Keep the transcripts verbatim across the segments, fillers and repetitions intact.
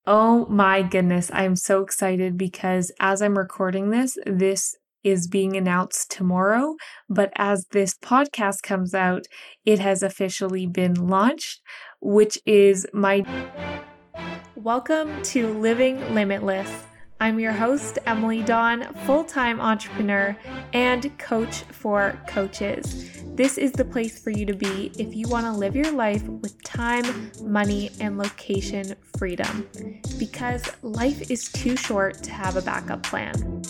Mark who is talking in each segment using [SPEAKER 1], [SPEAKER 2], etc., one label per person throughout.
[SPEAKER 1] Oh my goodness, I'm so excited because as I'm recording this, this is being announced tomorrow. But as this podcast comes out, it has officially been launched, which is my. Welcome to Living Limitless. I'm your host, Emily Dawn, full-time entrepreneur and coach for coaches. This is the place for you to be if you want to live your life with time, money, and location freedom. Because life is too short to have a backup plan.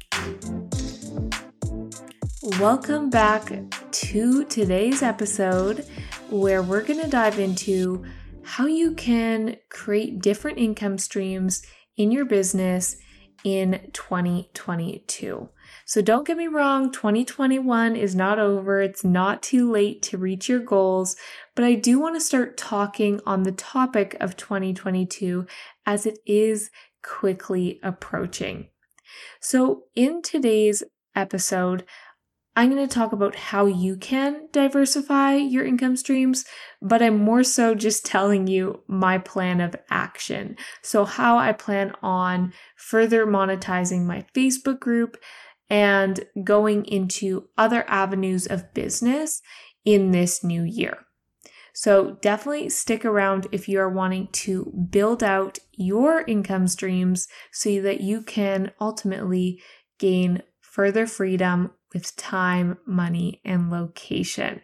[SPEAKER 1] Welcome back to today's episode where we're going to dive into how you can create different income streams in your business in twenty twenty-two. So don't get me wrong, twenty twenty-one is not over. It's not too late to reach your goals, but I do want to start talking on the topic of twenty twenty-two as it is quickly approaching. So in today's episode, I'm going to talk about how you can diversify your income streams, but I'm more so just telling you my plan of action. So how I plan on further monetizing my Facebook group and going into other avenues of business in this new year. So definitely stick around if you are wanting to build out your income streams so that you can ultimately gain further freedom with time, money, and location.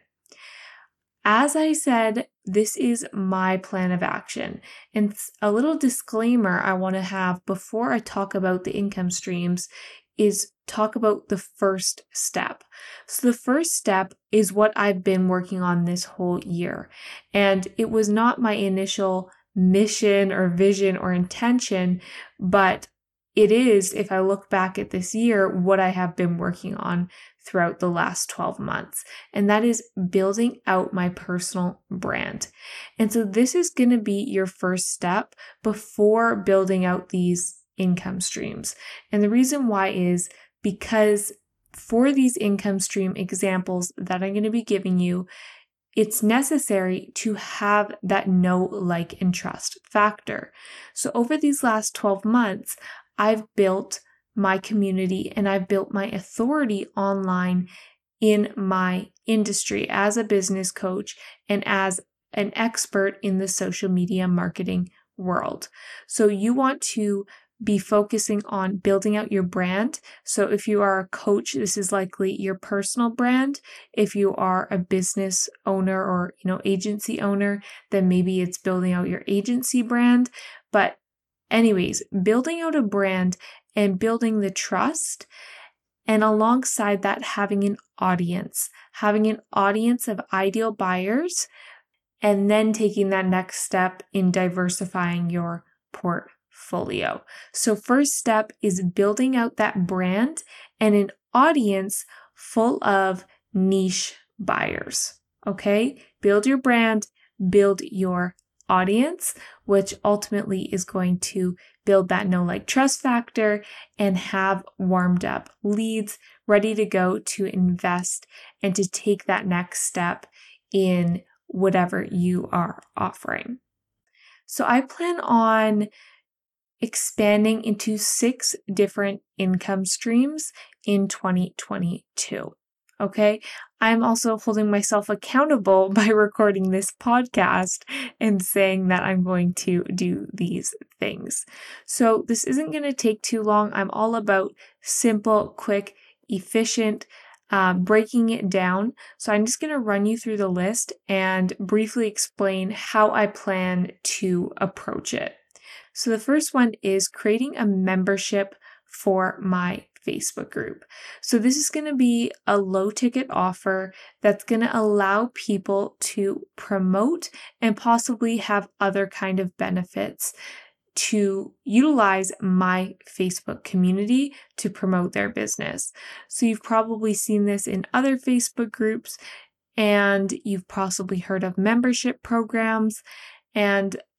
[SPEAKER 1] As I said, this is my plan of action. And a little disclaimer I want to have before I talk about the income streams is talk about the first step. So the first step is what I've been working on this whole year. And it was not my initial mission or vision or intention, but it is, if I look back at this year, what I have been working on throughout the last twelve months. And that is building out my personal brand. And so this is going to be your first step before building out these income streams. And the reason why is because for these income stream examples that I'm going to be giving you, it's necessary to have that know, like, and trust factor. So over these last twelve months, I've built my community and I've built my authority online in my industry as a business coach and as an expert in the social media marketing world. So you want to be focusing on building out your brand. So if you are a coach, this is likely your personal brand. If you are a business owner or, you know, agency owner, then maybe it's building out your agency brand. But anyways, building out a brand and building the trust, and alongside that, having an audience, having an audience of ideal buyers, and then taking that next step in diversifying your portfolio. So first step is building out that brand and an audience full of niche buyers. Okay? Build your brand, build your audience, which ultimately is going to build that know, like, trust factor and have warmed up leads ready to go to invest and to take that next step in whatever you are offering. So I plan on expanding into six different income streams in twenty twenty-two. Okay. I'm also holding myself accountable by recording this podcast and saying that I'm going to do these things. So this isn't going to take too long. I'm all about simple, quick, efficient, uh, breaking it down. So I'm just going to run you through the list and briefly explain how I plan to approach it. So the first one is creating a membership for my Facebook group. So this is going to be a low ticket offer that's going to allow people to promote and possibly have other kind of benefits to utilize my Facebook community to promote their business. So you've probably seen this in other Facebook groups, and you've possibly heard of membership programs. And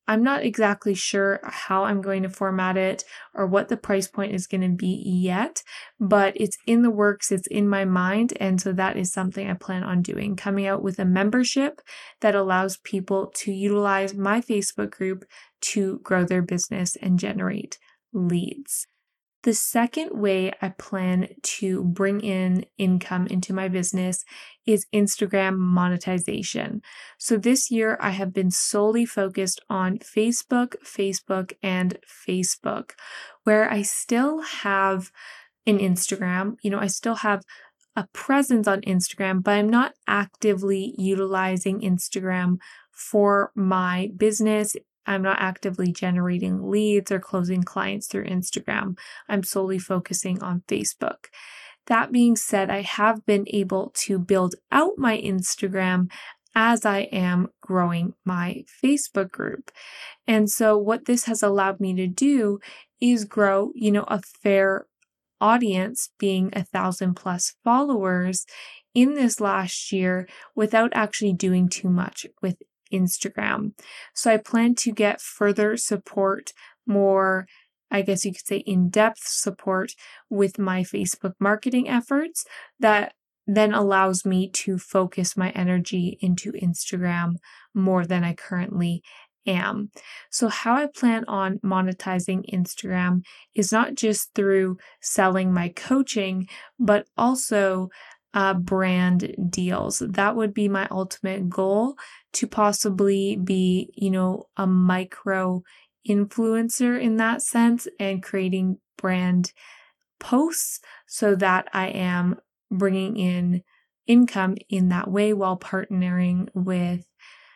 [SPEAKER 1] I'm not exactly sure how I'm going to format it or what the price point is going to be yet, but it's in the works, it's in my mind, and so that is something I plan on doing, coming out with a membership that allows people to utilize my Facebook group to grow their business and generate leads. The second way I plan to bring in income into my business is Instagram monetization. So this year I have been solely focused on Facebook, Facebook, and Facebook, where I still have an Instagram. You know, I still have a presence on Instagram, but I'm not actively utilizing Instagram for my business. I'm not actively generating leads or closing clients through Instagram. I'm solely focusing on Facebook. That being said, I have been able to build out my Instagram as I am growing my Facebook group. And so what this has allowed me to do is grow, you know, a fair audience, being a thousand plus followers in this last year without actually doing too much with Instagram. So I plan to get further support, more, I guess you could say, in-depth support with my Facebook marketing efforts that then allows me to focus my energy into Instagram more than I currently am. So how I plan on monetizing Instagram is not just through selling my coaching, but also Uh, brand deals. That would be my ultimate goal, to possibly be, you know, a micro influencer in that sense and creating brand posts so that I am bringing in income in that way while partnering with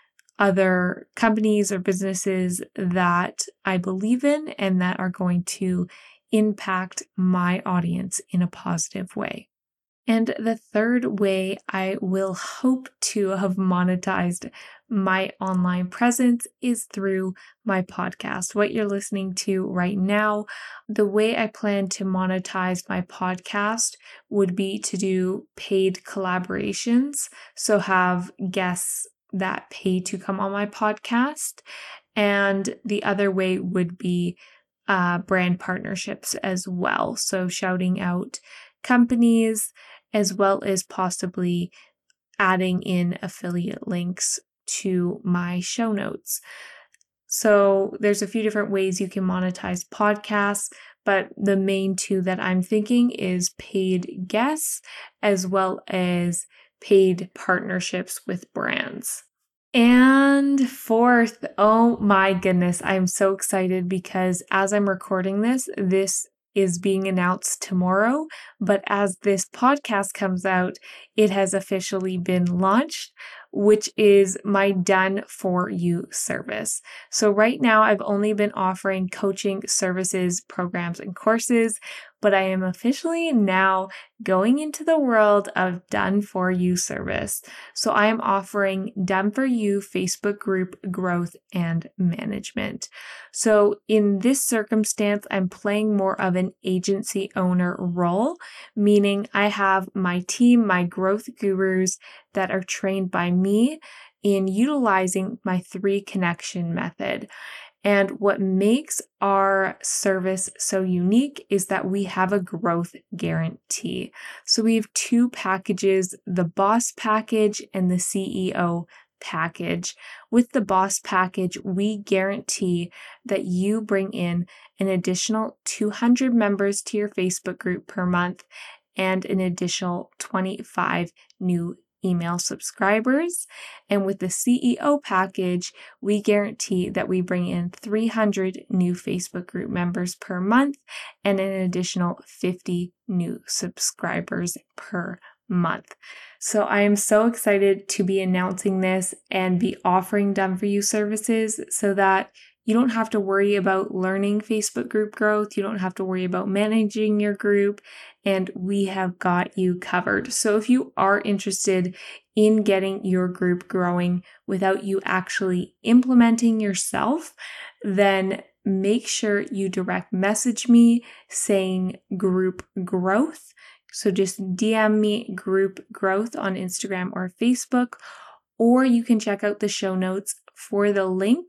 [SPEAKER 1] other companies or businesses that I believe in and that are going to impact my audience in a positive way. And the third way I will hope to have monetized my online presence is through my podcast. What you're listening to right now, the way I plan to monetize my podcast would be to do paid collaborations. So have guests that pay to come on my podcast. And the other way would be uh, brand partnerships as well. So shouting out companies, as well as possibly adding in affiliate links to my show notes. So there's a few different ways you can monetize podcasts, but the main two that I'm thinking is paid guests as well as paid partnerships with brands. And fourth, oh my goodness, I'm so excited because as I'm recording this, this is being announced tomorrow, but as this podcast comes out, it has officially been launched, which is my Done For You service. So right now I've only been offering coaching services, programs, and courses, but I am officially now going into the world of Done For You service. So I am offering Done For You Facebook group growth and management. So in this circumstance, I'm playing more of an agency owner role, meaning I have my team, my growth gurus that are trained by me in utilizing my three connection method. And what makes our service so unique is that we have a growth guarantee. So we have two packages, the Boss package and the C E O package. With the Boss package, we guarantee that you bring in an additional two hundred members to your Facebook group per month and an additional twenty-five new email subscribers. And with the C E O package, we guarantee that we bring in three hundred new Facebook group members per month and an additional fifty new subscribers per month. So I am so excited to be announcing this and be offering Done For You services so that you don't have to worry about learning Facebook group growth. You don't have to worry about managing your group, and we have got you covered. So if you are interested in getting your group growing without you actually implementing yourself, then make sure you direct message me saying group growth. So just D M me group growth on Instagram or Facebook, or you can check out the show notes for the link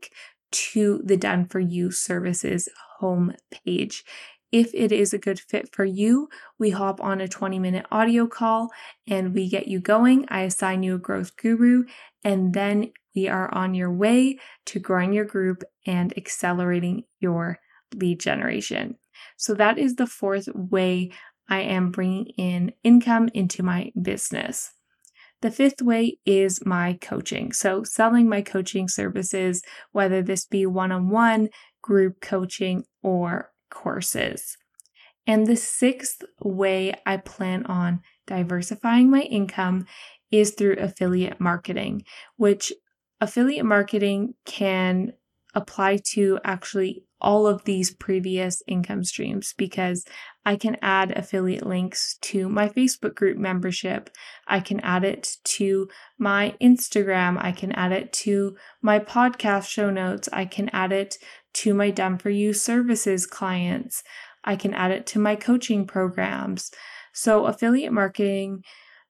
[SPEAKER 1] to the Done For You Services homepage. If it is a good fit for you, we hop on a twenty minute audio call and we get you going. I assign you a growth guru, and then we are on your way to growing your group and accelerating your lead generation. So that is the fourth way I am bringing in income into my business. The fifth way is my coaching. So selling my coaching services, whether this be one-on-one, group coaching, or courses. And the sixth way I plan on diversifying my income is through affiliate marketing, which affiliate marketing can apply to actually all of these previous income streams, because I can add affiliate links to my Facebook group membership. I can add it to my Instagram. I can add it to my podcast show notes. I can add it to my Done For You services clients. I can add it to my coaching programs. So affiliate marketing,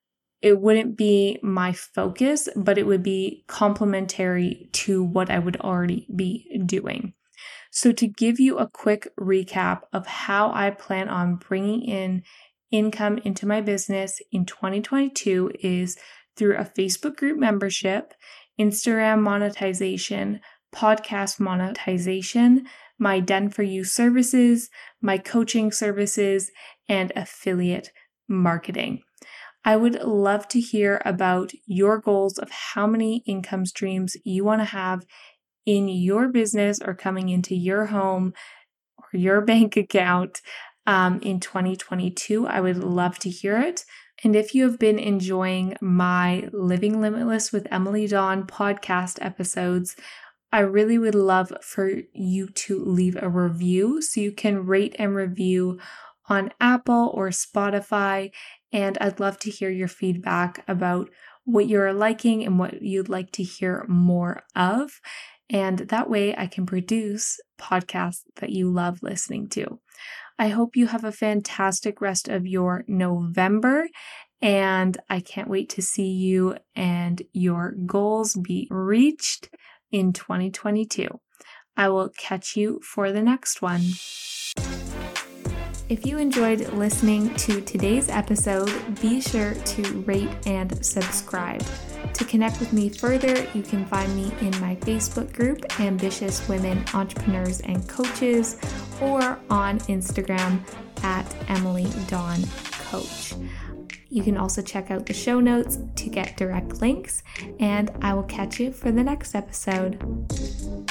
[SPEAKER 1] it wouldn't be my focus, but it would be complementary to what I would already be doing. So to give you a quick recap of how I plan on bringing in income into my business in twenty twenty-two is through a Facebook group membership, Instagram monetization, podcast monetization, my Done For You services, my coaching services, and affiliate marketing. I would love to hear about your goals of how many income streams you want to have in your business or coming into your home or your bank account um, in twenty twenty-two. I would love to hear it. And if you have been enjoying my Living Limitless with Emily Dawn podcast episodes, I really would love for you to leave a review so you can rate and review on Apple or Spotify. And I'd love to hear your feedback about what you're liking and what you'd like to hear more of. And that way I can produce podcasts that you love listening to. I hope you have a fantastic rest of your November, and I can't wait to see you and your goals be reached in twenty twenty-two. I will catch you for the next one. If you enjoyed listening to today's episode, be sure to rate and subscribe. To connect with me further, you can find me in my Facebook group, Ambitious Women Entrepreneurs and Coaches, or on Instagram at Emily Dawn Coach. You can also check out the show notes to get direct links, and I will catch you for the next episode.